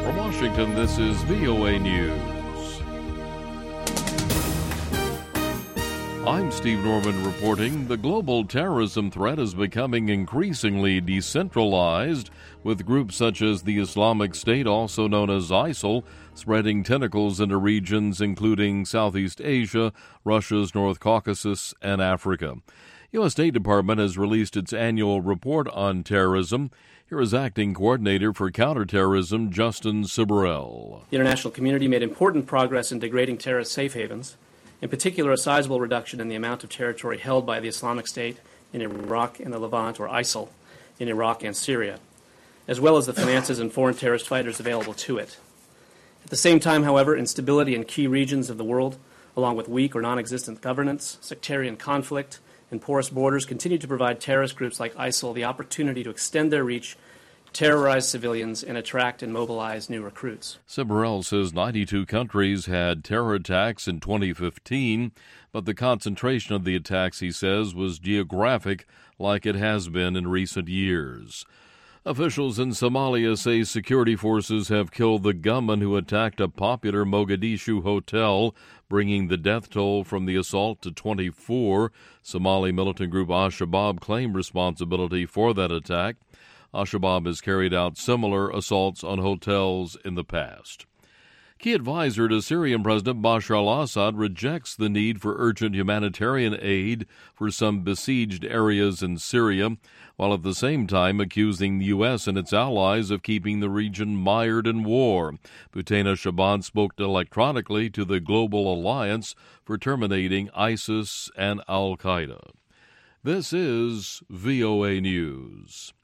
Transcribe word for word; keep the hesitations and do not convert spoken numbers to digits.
From Washington, this is V O A News. I'm Steve Norman reporting. The global terrorism threat is becoming increasingly decentralized, with groups such as the Islamic State, also known as ISIL, spreading tentacles into regions including Southeast Asia, Russia's North Caucasus, and Africa. U S. State Department has released its annual report on terrorism. Here is Acting Coordinator for Counterterrorism, Justin Sibrel. The international community made important progress in degrading terrorist safe havens, in particular a sizable reduction in the amount of territory held by the Islamic State in Iraq and the Levant, or ISIL, in Iraq and Syria, as well as the finances and foreign terrorist fighters available to it. At the same time, however, instability in key regions of the world, along with weak or non-existent governance, sectarian conflict, and porous borders continue to provide terrorist groups like ISIL the opportunity to extend their reach, terrorize civilians, and attract and mobilize new recruits. Sibrel says ninety-two countries had terror attacks in twenty fifteen, but the concentration of the attacks, he says, was geographic like it has been in recent years. Officials in Somalia say security forces have killed the gunman who attacked a popular Mogadishu hotel, bringing the death toll from the assault to twenty-four. Somali militant group Al-Shabaab claimed responsibility for that attack. Al-Shabaab has carried out similar assaults on hotels in the past. Key advisor to Syrian President Bashar al-Assad rejects the need for urgent humanitarian aid for some besieged areas in Syria, while at the same time accusing the U S and its allies of keeping the region mired in war. Butena Shaban spoke electronically to the Global Alliance for terminating ISIS and al-Qaeda. This is V O A News.